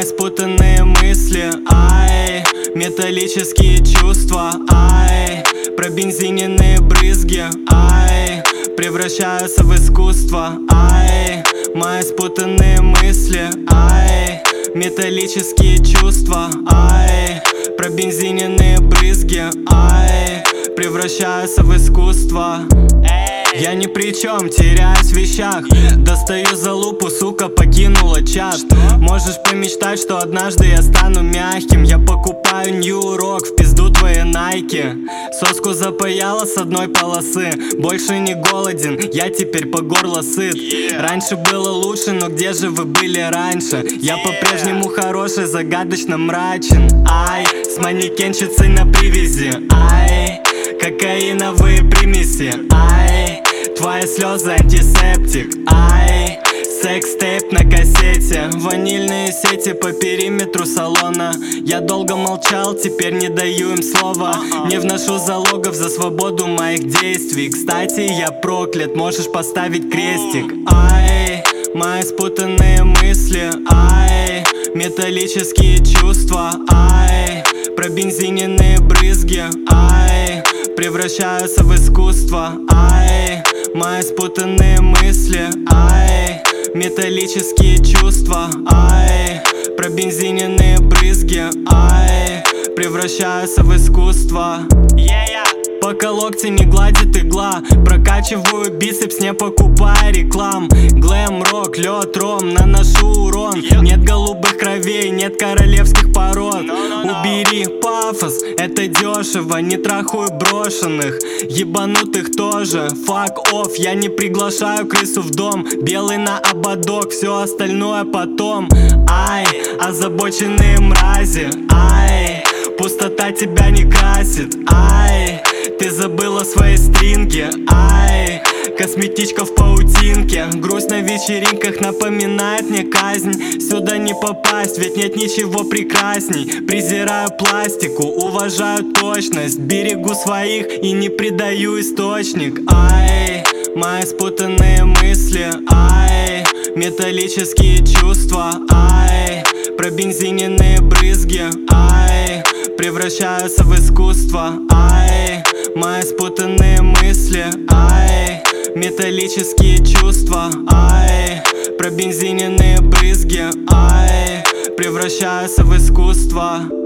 мои спутанные мысли, ай, металлические чувства, ай, пробензиненные брызги, ай, превращаются в искусство, ай, мои спутанные мысли, ай, металлические чувства, ай, пробензиненные брызги, ай, превращаются в искусство. Я ни при чем, теряюсь в вещах. Достаю за лупу, сука, покинула чат. Можешь помечтать, что однажды я стану мягким. Я покупаю New Rock, в пизду твои найки. Соску запаяла с одной полосы. Больше не голоден, я теперь по горло сыт. Раньше было лучше, но где же вы были раньше? Я по-прежнему хороший, загадочно мрачен. Ай, с манекенщицей на привязи. Ай, кокаиновые примеси. Ай, твои слезы антисептик. Ай, секс-тейп на кассете. Ванильные сети по периметру салона. Я долго молчал, теперь не даю им слова. Не вношу залогов за свободу моих действий. Кстати, я проклят, можешь поставить крестик. Ай, мои спутанные мысли. Ай, металлические чувства. Ай, пробензиненные брызги. Ай, превращаются в искусство. Ай, мои спутанные мысли. Ай, металлические чувства. Ай, пробензиненные брызги. Ай, превращаются в искусство. Пока локти не гладит игла, прокачиваю бицепс, не покупая реклам. Глэм, рок, лед, ром, наношу урон. Нет голубых кровей, нет королевских пород. Убери пафос, это дешево. Не трахаю брошенных, ебанутых тоже. Fuck off, я не приглашаю крысу в дом. Белый на ободок, все остальное потом. Ай, озабоченные мрази. Ай, пустота тебя не красит. Ай, ты забыла свои стринги. Ай, косметичка в паутинке. Грусть на вечеринках напоминает мне казнь. Сюда не попасть, ведь нет ничего прекрасней. Презираю пластику, уважаю точность. Берегу своих и не предаю источник. Ай, мои спутанные мысли. Ай, металлические чувства. Ай, пробензиненные брызги. Ай, превращаются в искусство. Ай, мои спутанные мысли. Ай, металлические чувства. Ай, пробензиненные брызги. Ай, превращаются в искусство.